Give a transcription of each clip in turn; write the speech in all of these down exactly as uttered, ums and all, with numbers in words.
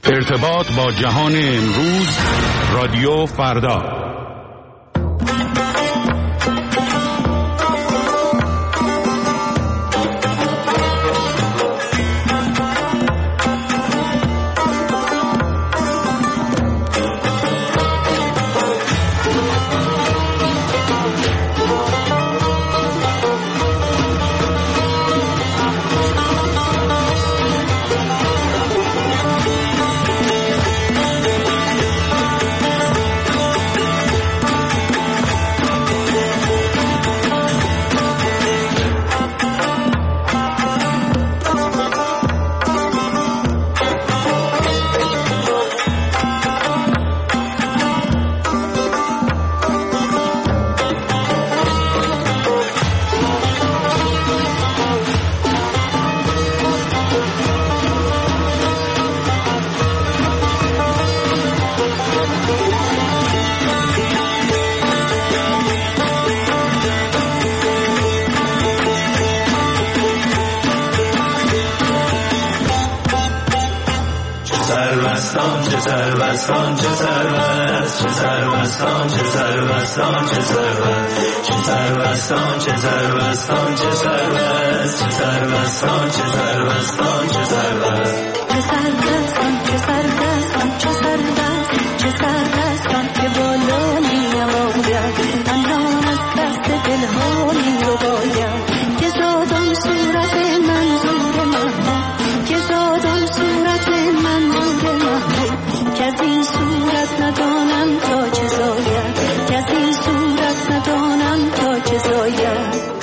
ارتباط با جهان امروز، رادیو فردا. سربستان چه سربست چه سربستان چه سربستان چه سربست چه سربستان چه سربستان چه سربست چه سربستان چه سربستان چه سربست چه سربستان چه سربستان چه سربست چه سربستان که بالا می‌آید انان از دست دلها می‌رباید که زادان صورت منظور محبوب که زادان صورت منظور محبوب که از این صورت ندانم تا چه زاید که از این صورت ندانم تا چه زاید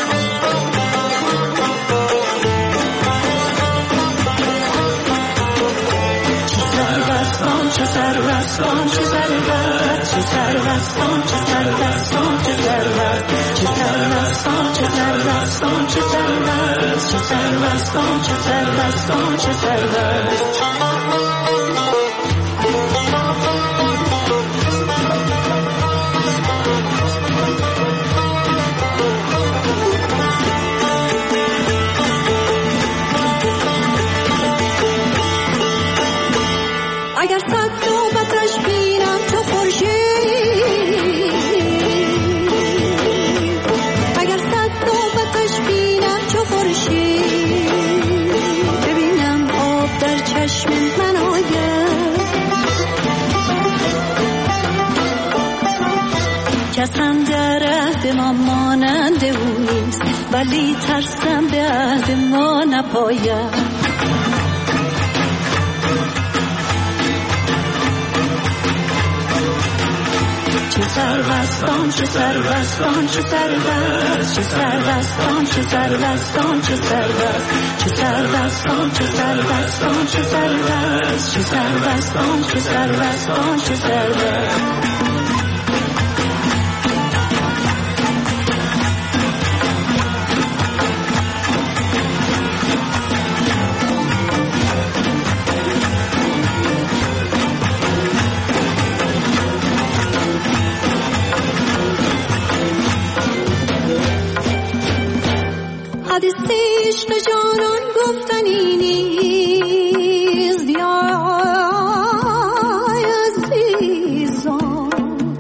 چه سربستان چه سربست چه سربستان چه سربستان چه سربست چه سربستان چه سربستان چه سربست چه سربستان چه سربستان چه سربست اگر صد نوبتش بینم چو خورشید اگر صد نوبتش بینم چو خورشید ببینم آب در چشم من آید کس هم در عهد ما مانند او نیست ولی ترسم به عهد ما نپاید چه سربستان چه سربستان چه سربست چه سربستان چه سربستان چه سربست چه سربستان چه سربستان چه سربست چه سربستان چه سربستان چه سربست حدیث عشق جانان گفتنی نیست یا عزیزان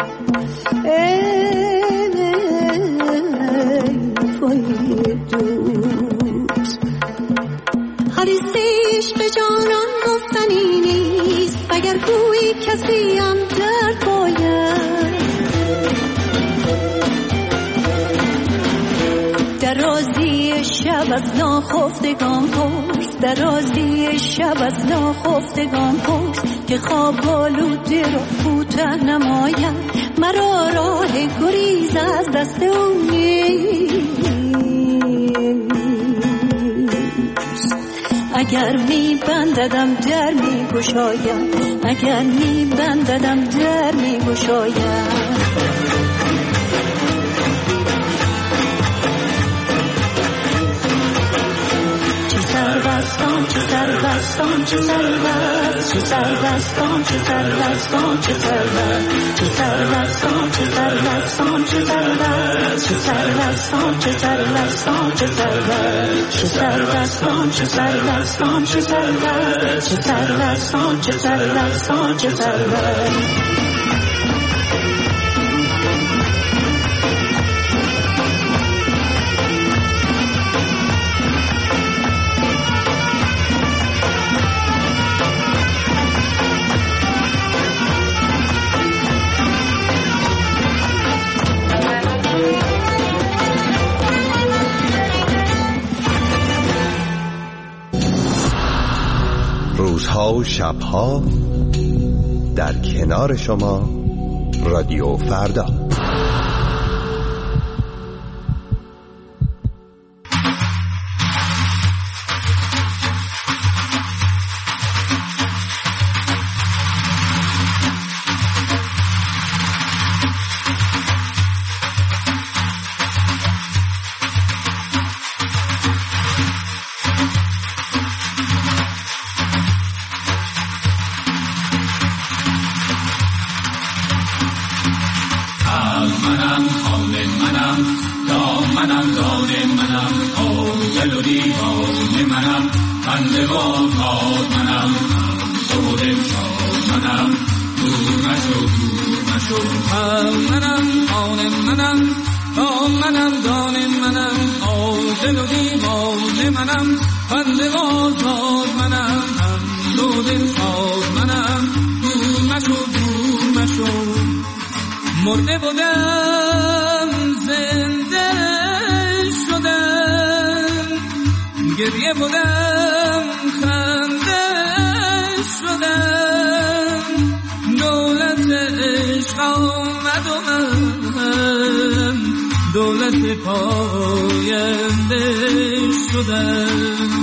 ای توی دوست حدیث عشق جانان گفتنی نیست اگر گویی کسی هم درد باید در رازی شب از ناخفتگان پرس در رازی شب از ناخفتگان پرس که خواب آلوده را کوته نماید مرا راه گریز از دست او نیست اگر می بنددم در می گشاید اگر می بنددم در می گشاید سروستان چه سروستان چه سروست چه سروستان چه سروستان چه سروست چه سروستان چه سروستان چه سروست چه سروستان چه سروستان چه سروست چه سروستان چه سروستان چه سروست چه سروستان چه سروستان چه سروست روزها و شبها در کنار شما رادیو فردا. مرده بودم زنده شدم، گریه بودم خنده شدم، دولت عشق آمد و من دولت پاینده شدم.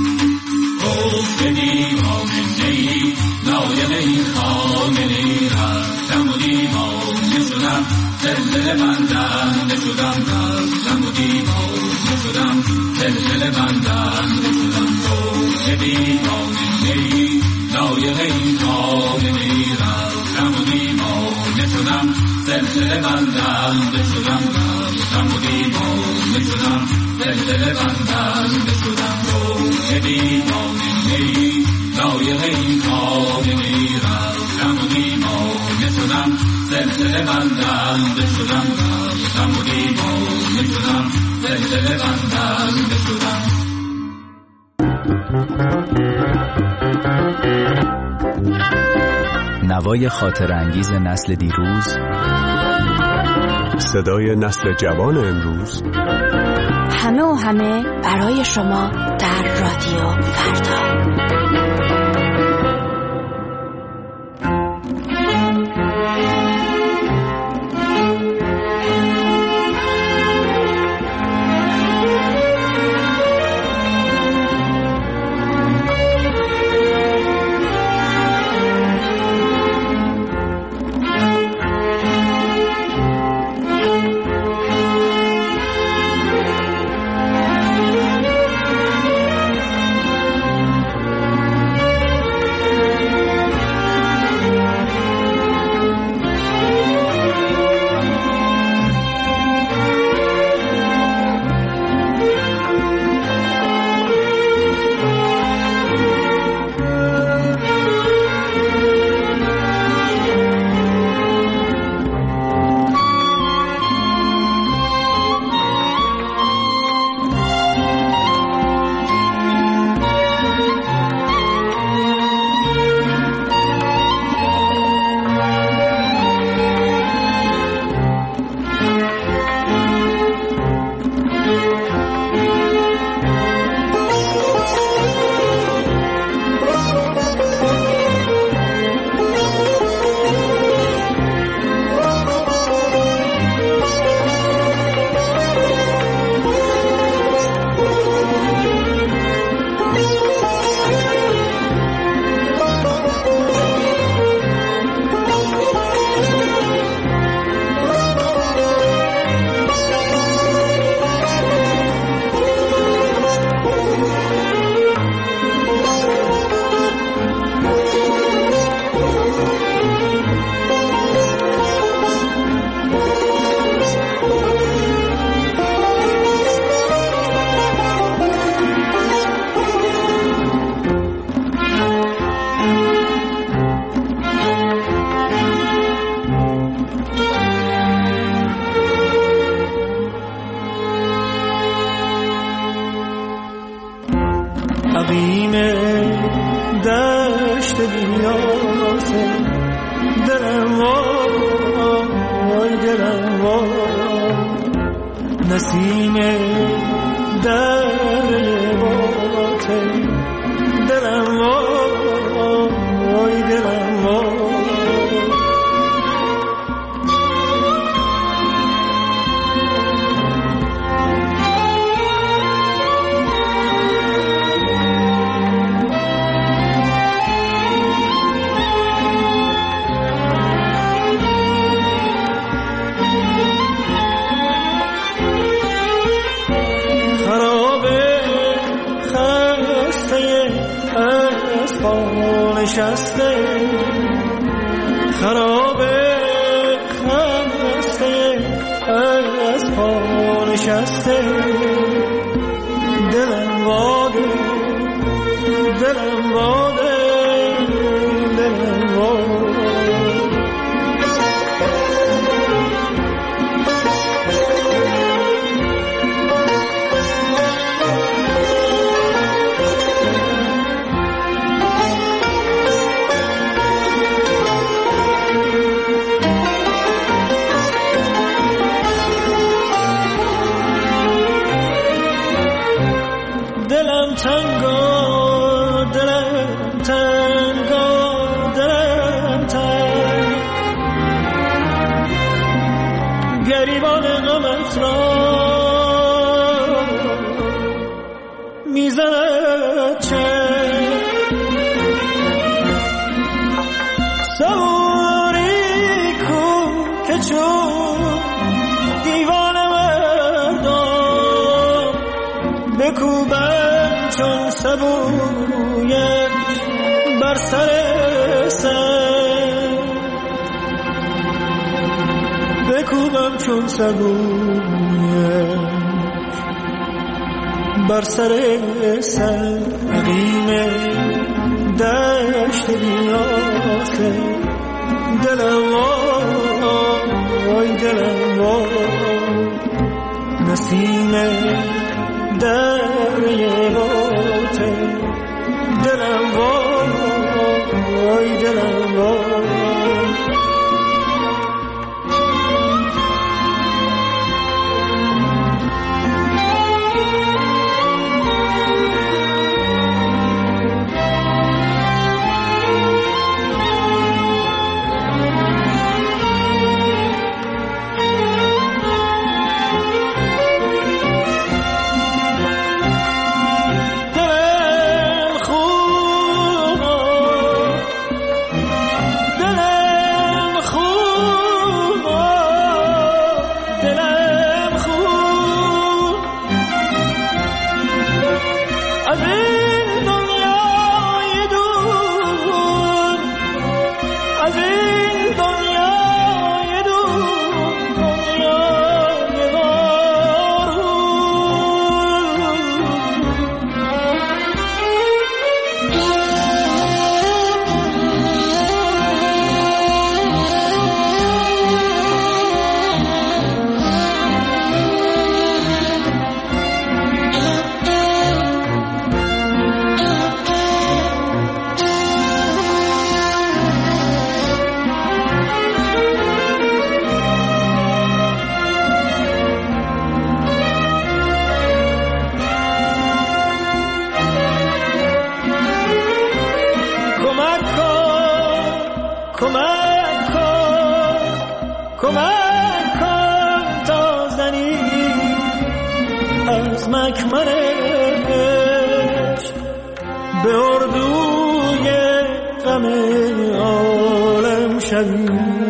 افتدی آمنی نایه خامنی رفتم و دیوانه شدم، زلزله بندنده شدم، رفتم و دیوانه شدم، زلزله بندنده شدم. افتدی آمنی نایه خامنی رفتم و دیوانه شدم، زلزله بندنده شدم، رفتم و دیوانه شدم، زلزله بندنده شدم. افتدی آمنی نایه خامنی رفتم و دیوانه شدم، زلزله بندنده شدم، رفتم و دیوانه شدم، زلزله بندنده شدم. نوای خاطر انگیز نسل دیروز، صدای نسل جوان امروز، همه و همه برای شما در رادیو فردا. دشت بیاسه دلم وای دلم وای نسیم دره باته دلم وای دلم وای نشسته خرابه خسته از پا نشسته دلم واده دلم واده دلم واده گریبان غمت را میزند چه سواری کو که چون دیوان مردم بکوبم چون سبویت بر سر سر بکوبم چون سبویت بر سر سر قدیم دشت بیاسه دلم وای دلم وای نسیم دره باته دلم وای دلم وای به اردوی غم عالم شوی